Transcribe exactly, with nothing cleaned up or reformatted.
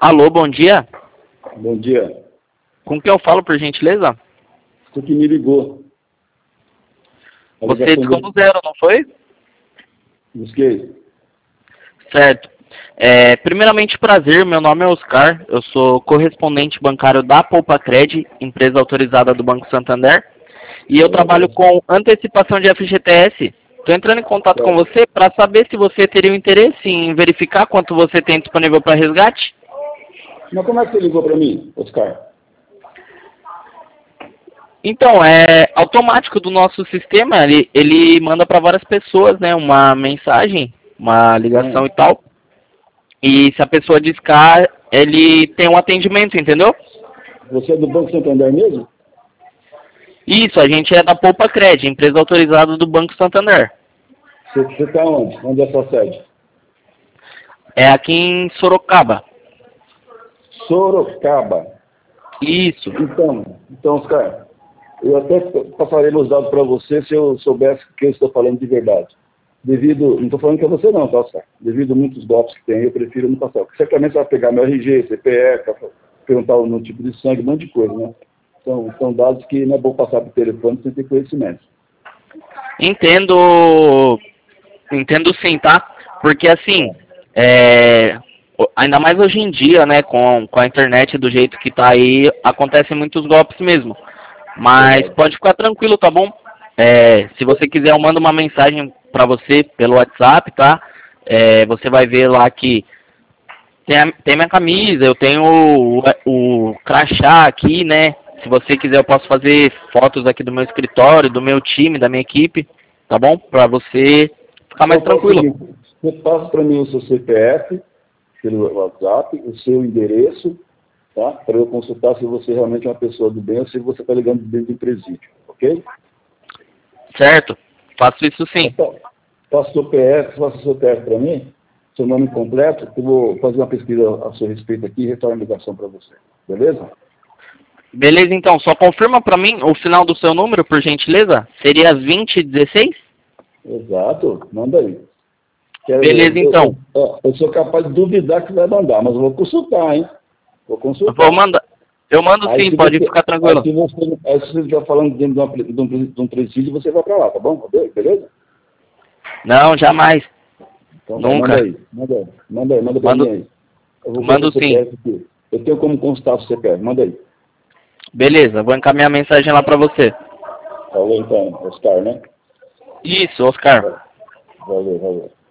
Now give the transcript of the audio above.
Alô, bom dia. Bom dia. Com quem eu falo, por gentileza? Você que me ligou. A Você ligação discou no do- zero, não foi? Busquei. Certo. É, primeiramente, prazer, meu nome é Oscar, eu sou correspondente bancário da Poupa Cred, empresa autorizada do Banco Santander, e eu trabalho com antecipação de F G T S. Estou entrando em contato com você para saber se você teria um interesse em verificar quanto você tem disponível para resgate. Mas como é que você ligou para mim, Oscar? Então, é automático do nosso sistema, ele, ele manda para várias pessoas, né, uma mensagem, uma ligação Hum. e tal. E se a pessoa discar, ele tem um atendimento, entendeu? Você é do Banco Santander mesmo? Isso, a gente é da Poupa Cred, empresa autorizada do Banco Santander. Você está onde? Onde é a sua sede? É aqui em Sorocaba. Sorocaba. Isso. Então, então, Oscar, eu até passaria meus dados para você se eu soubesse que eu estou falando de verdade. Devido, não estou falando que é você não, tá, Oscar? Devido a muitos golpes que tem, eu prefiro não passar. Porque certamente você vai pegar meu R G, C P F, perguntar o meu tipo de sangue, um monte de coisa, né? São, são dados que não é bom passar por telefone sem ter conhecimento. Entendo, entendo sim, tá? Porque assim, é, ainda mais hoje em dia, né, com, com a internet do jeito que tá aí, acontecem muitos golpes mesmo. Mas Verdade. pode ficar tranquilo, tá bom? É, se você quiser, eu mando uma mensagem pra você pelo WhatsApp, tá? É, você vai ver lá que tem, a, tem minha camisa, eu tenho o, o crachá aqui, né? Se você quiser, eu posso fazer fotos aqui do meu escritório, do meu time, da minha equipe, tá bom? Pra você ficar mais Então, faz o tranquilo. seguinte, você passa para mim o seu C P F, pelo WhatsApp, o seu endereço, tá? Para eu consultar se você realmente é uma pessoa do bem ou se você está ligando dentro do presídio, ok? Certo? Faço isso sim. Então, faça o seu P F, faça o seu P F para mim, seu nome completo, que eu vou fazer uma pesquisa a seu respeito aqui e retorno a ligação para você. Beleza? Beleza, então. Só confirma pra mim o final do seu número, por gentileza. Seria vinte e dezesseis? Exato, manda aí. Quero, Beleza, eu, então. eu, eu, eu sou capaz de duvidar que vai mandar, mas eu vou consultar, hein? Vou Eu consultar. vou mandar. Eu mando Aí, sim, se pode você, ficar aí, tranquilo. se você, aí, se você estiver falando dentro de, uma, de, um, de um presídio, você vai para lá, tá bom? Beleza? Não, jamais. Então tá, manda Nunca. aí. Manda aí. Manda aí, manda para mim Mando, aí. Eu vou fazer mando o sim. C P F aqui. Eu tenho como consultar o C P F. Manda aí. Beleza, vou encaminhar a mensagem lá pra você. Falou então, Oscar, né? Isso, Oscar. Valeu, valeu.